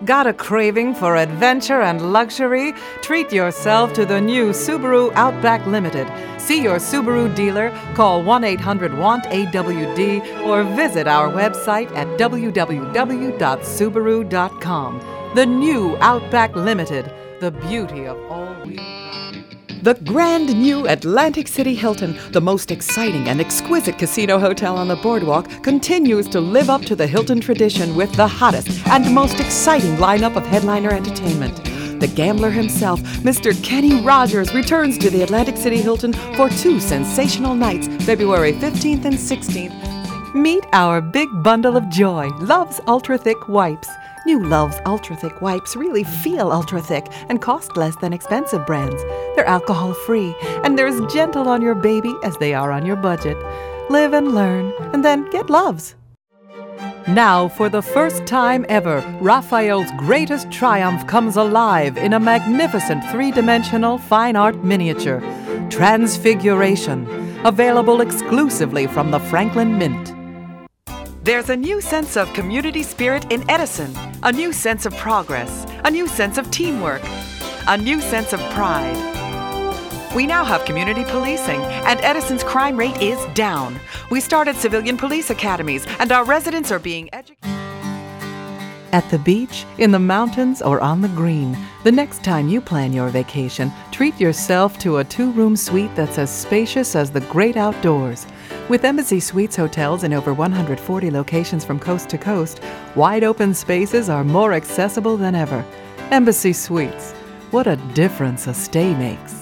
Got a craving for adventure and luxury? Treat yourself to the new Subaru Outback Limited. See your Subaru dealer, call 1-800-WANT-AWD, or visit our website at www.subaru.com. The new Outback Limited, the beauty of all-wheel. The grand new Atlantic City Hilton, the most exciting and exquisite casino hotel on the boardwalk, continues to live up to the Hilton tradition with the hottest and most exciting lineup of headliner entertainment. The gambler himself, Mr. Kenny Rogers, returns to the Atlantic City Hilton for 2 sensational nights, February 15th and 16th. Meet our big bundle of joy, Love's Ultra Thick Wipes. New Love's Ultra Thick Wipes really feel ultra thick and cost less than expensive brands. They're alcohol-free, and they're as gentle on your baby as they are on your budget. Live and learn, and then get Love's. Now, for the first time ever, Raphael's greatest triumph comes alive in a magnificent 3-dimensional fine art miniature, Transfiguration, available exclusively from the Franklin Mint. There's a new sense of community spirit in Edison, a new sense of progress, a new sense of teamwork, a new sense of pride. We now have community policing, and Edison's crime rate is down. We started civilian police academies, and our residents are being educated. At the beach, in the mountains, or on the green, the next time you plan your vacation, treat yourself to a 2-room suite that's as spacious as the great outdoors. With Embassy Suites hotels in over 140 locations from coast to coast, wide open spaces are more accessible than ever. Embassy Suites. What a difference a stay makes.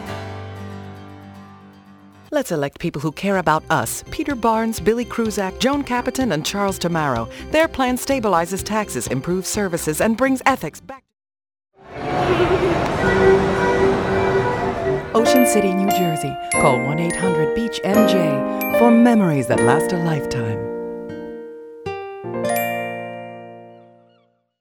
Let's elect people who care about us. Peter Barnes, Billy Kruzak, Joan Capitan, and Charles Tamaro. Their plan stabilizes taxes, improves services, and brings ethics back. Ocean City, New Jersey. Call 1-800-BEACH-NJ for memories that last a lifetime.